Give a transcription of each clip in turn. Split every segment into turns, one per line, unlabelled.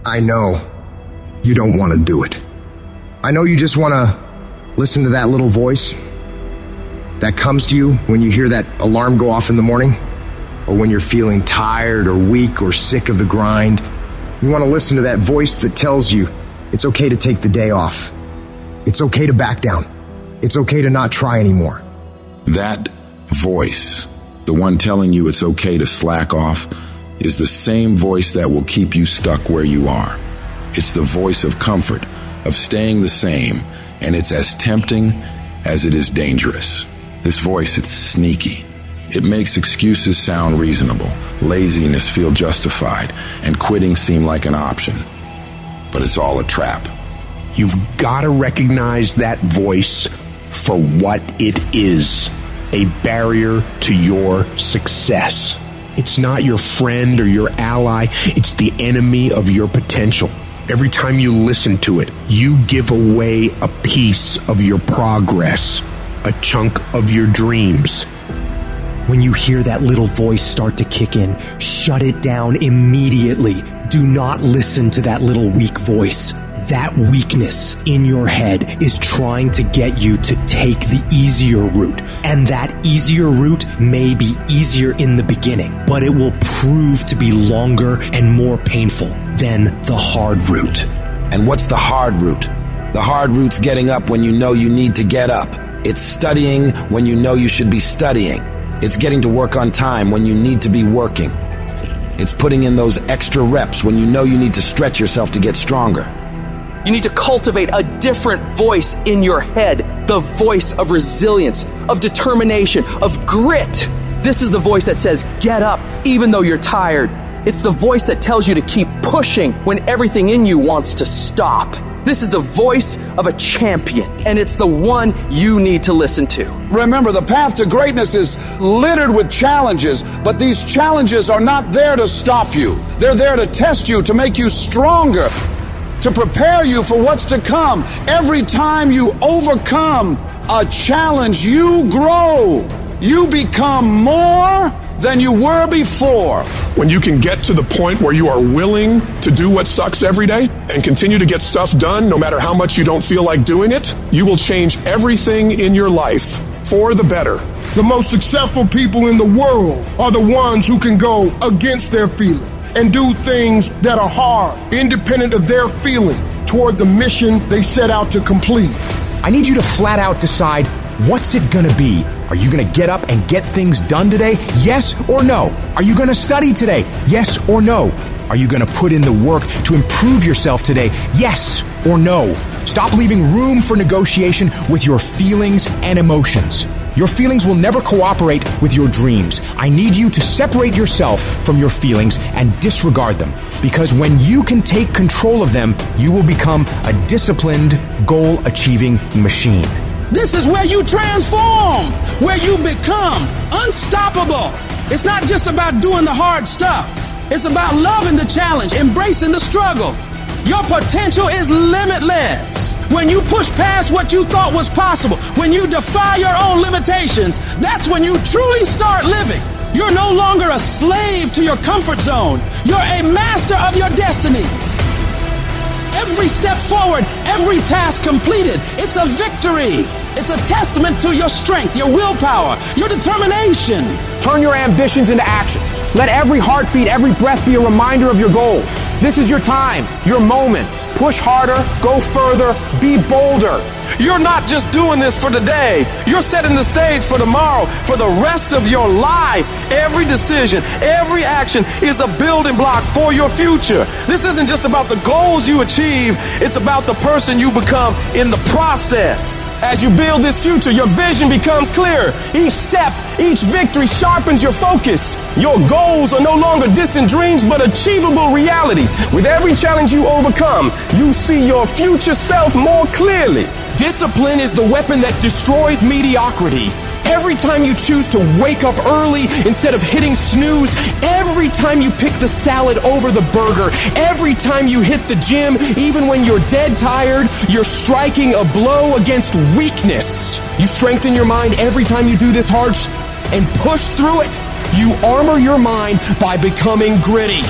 I know you don't want to do it. I know you just want to listen to that little voice that comes to you when you hear that alarm go off in the morning, or when you're feeling tired or weak or sick of the grind. You want to listen to that voice that tells you it's okay to take the day off. It's okay to back down. It's okay to not try anymore.
That voice, the one telling you it's okay to slack off, is the same voice that will keep you stuck where you are. It's the voice of comfort, of staying the same, and it's as tempting as it is dangerous. This voice, it's sneaky. It makes excuses sound reasonable, laziness feel justified, and quitting seem like an option. But it's all a trap.
You've got to recognize that voice for what it is, a barrier to your success. It's not your friend or your ally. It's the enemy of your potential. Every time you listen to it, you give away a piece of your progress, a chunk of your dreams.
When you hear that little voice start to kick in, shut it down immediately. Do not listen to that little weak voice. That weakness in your head is trying to get you to take the easier route. And that easier route may be easier in the beginning, but it will prove to be longer and more painful than the hard route.
And what's the hard route? The hard route's getting up when you know you need to get up. It's studying when you know you should be studying. It's getting to work on time when you need to be working. It's putting in those extra reps when you know you need to stretch yourself to get stronger.
You need to cultivate a different voice in your head, the voice of resilience, of determination, of grit. This is the voice that says, get up, even though you're tired. It's the voice that tells you to keep pushing when everything in you wants to stop. This is the voice of a champion, and it's the one you need to listen to.
Remember, the path to greatness is littered with challenges, but these challenges are not there to stop you. They're there to test you, to make you stronger, to prepare you for what's to come. Every time you overcome a challenge, you grow. You become more than you were before.
When you can get to the point where you are willing to do what sucks every day and continue to get stuff done no matter how much you don't feel like doing it, you will change everything in your life for the better.
The most successful people in the world are the ones who can go against their feelings and do things that are hard, independent of their feelings, toward the mission they set out to complete.
I need you to flat out decide, what's it gonna be? Are you gonna get up and get things done today? Yes or no? Are you gonna study today? Yes or no? Are you gonna put in the work to improve yourself today? Yes or no? Stop leaving room for negotiation with your feelings and emotions. Your feelings will never cooperate with your dreams. I need you to separate yourself from your feelings and disregard them. Because when you can take control of them, you will become a disciplined, goal-achieving machine.
This is where you transform, where you become unstoppable. It's not just about doing the hard stuff. It's about loving the challenge, embracing the struggle. Your potential is limitless. When you push past what you thought was possible, when you defy your own limitations, that's when you truly start living. You're no longer a slave to your comfort zone. You're a master of your destiny. Every step forward, every task completed, it's a victory. It's a testament to your strength, your willpower, your determination.
Turn your ambitions into action. Let every heartbeat, every breath be a reminder of your goals. This is your time, your moment. Push harder, go further, be bolder.
You're not just doing this for today. You're setting the stage for tomorrow, for the rest of your life. Every decision, every action is a building block for your future. This isn't just about the goals you achieve. It's about the person you become in the process. As you build this future, your vision becomes clearer. Each step, each victory sharpens your focus. Your goals are no longer distant dreams, but achievable realities. With every challenge you overcome, you see your future self more clearly.
Discipline is the weapon that destroys mediocrity. Every time you choose to wake up early instead of hitting snooze, every time you pick the salad over the burger, every time you hit the gym, even when you're dead tired, you're striking a blow against weakness. You strengthen your mind every time you do this hard and push through it. You armor your mind by becoming gritty.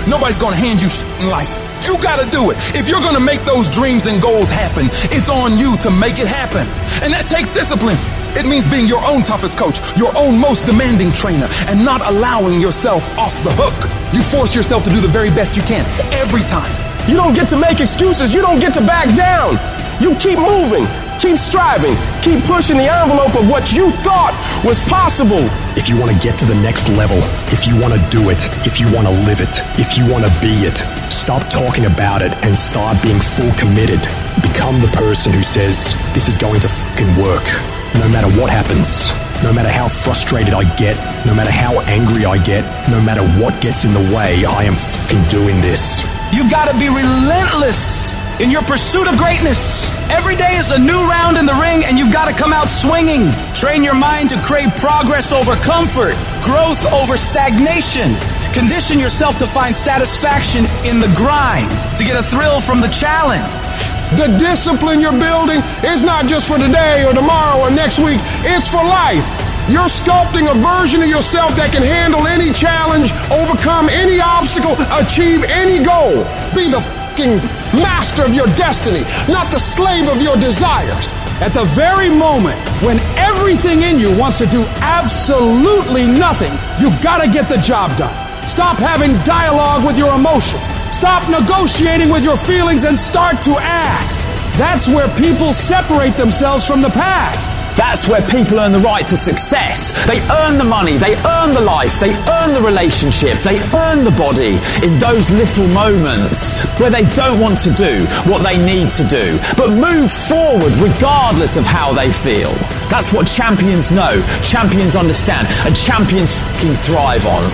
Nobody's gonna hand you shit in life. You gotta do it. If you're gonna make those dreams and goals happen, it's on you to make it happen. And that takes discipline. It means being your own toughest coach, your own most demanding trainer, and not allowing yourself off the hook. You force yourself to do the very best you can, every time.
You don't get to make excuses. You don't get to back down. You keep moving, keep striving, keep pushing the envelope of what you thought was possible.
If you want to get to the next level, if you want to do it, if you want to live it, if you want to be it, stop talking about it and start being full committed. Become the person who says, this is going to fucking work. No matter what happens, no matter how frustrated I get, no matter how angry I get, no matter what gets in the way, I am fucking doing this.
You've got to be relentless in your pursuit of greatness. Every day is a new round in the ring, and you've got to come out swinging. Train your mind to crave progress over comfort, growth over stagnation. Condition yourself to find satisfaction in the grind, to get a thrill from the challenge.
The discipline you're building is not just for today or tomorrow or next week, it's for life. You're sculpting a version of yourself that can handle any challenge, overcome any obstacle, achieve any goal. Be the fucking master of your destiny, not the slave of your desires.
At the very moment when everything in you wants to do absolutely nothing, you gotta get the job done. Stop having dialogue with your emotion. Stop negotiating with your feelings and start to act. That's where people separate themselves from the pack.
That's where people earn the right to success. They earn the money, they earn the life, they earn the relationship, they earn the body in those little moments where they don't want to do what they need to do, but move forward regardless of how they feel. That's what champions know, champions understand, and champions fucking thrive on.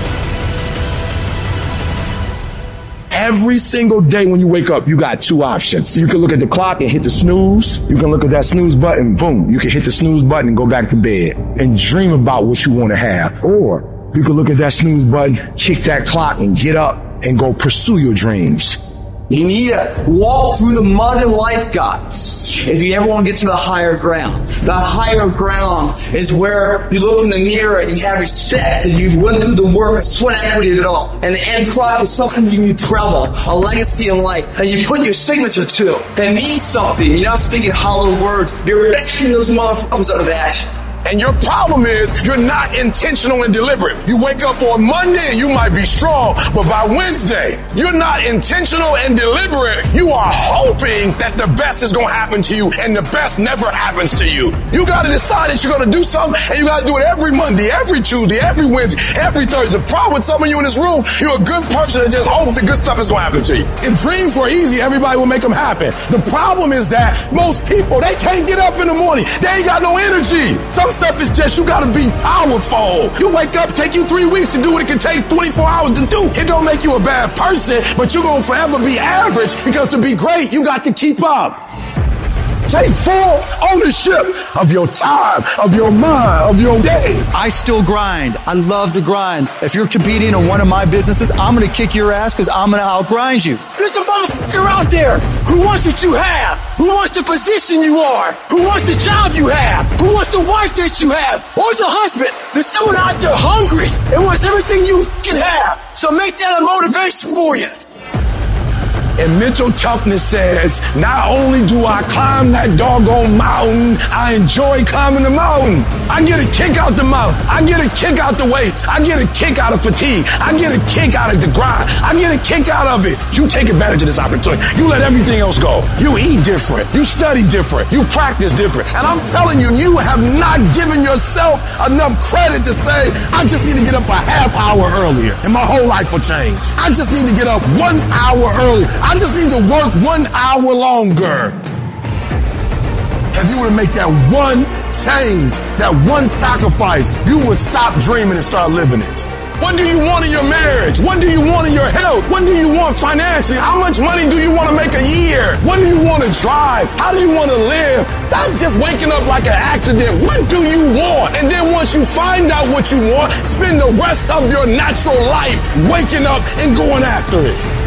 Every single day when you wake up, you got two options. You can look at the clock and hit the snooze. You can look at that snooze button, boom. You can hit the snooze button and go back to bed and dream about what you want to have. Or you can look at that snooze button, kick that clock and get up and go pursue your dreams.
You need to walk through the mud in life, guys, if you ever want to get to the higher ground. The higher ground is where you look in the mirror and you have respect and you've went through the work, sweat equity of it all. And the end product is something you can be proud of, a legacy in life, and you put your signature to it. That means something. You're not speaking hollow words. You're making those motherfuckers out of action.
And your problem is you're not intentional and deliberate. You wake up on Monday and you might be strong, but by Wednesday, you're not intentional and deliberate. You are hoping that the best is going to happen to you, and the best never happens to you. You got to decide that you're going to do something, and you got to do it every Monday, every Tuesday, every Wednesday, every Thursday. The problem with some of you in this room, you're a good person that just hopes the good stuff is going to happen to you. If dreams were easy, everybody would make them happen. The problem is that most people, they can't get up in the morning. They ain't got no energy. Some stuff is just you gotta be powerful. You wake up, take you 3 weeks to do what it can take 24 hours to do. It don't make you a bad person, but you're gonna forever be average, because to be great, you got to keep up. Take full ownership of your time, of your mind, of your day.
I still grind. I love to grind. If you're competing in one of my businesses, I'm going to kick your ass because I'm going to outgrind you.
There's a motherfucker out there who wants what you have, who wants the position you are, who wants the job you have, who wants the wife that you have, or the husband. There's someone out there hungry and wants everything you can have. So make that a motivation for you.
And mental toughness says, not only do I climb that doggone mountain, I enjoy climbing the mountain. I get a kick out the mountain. I get a kick out the weights. I get a kick out of fatigue. I get a kick out of the grind. I get a kick out of it. You take advantage of this opportunity. You let everything else go. You eat different. You study different. You practice different. And I'm telling you, you have not given yourself enough credit to say, I just need to get up a half hour earlier and my whole life will change. I just need to get up 1 hour earlier. I just need to work 1 hour longer. If you were to make that one change, that one sacrifice, you would stop dreaming and start living it. What do you want in your marriage? What do you want in your health? What do you want financially? How much money do you want to make a year? What do you want to drive? How do you want to live? Not just waking up like an accident. What do you want? And then once you find out what you want, spend the rest of your natural life waking up and going after it.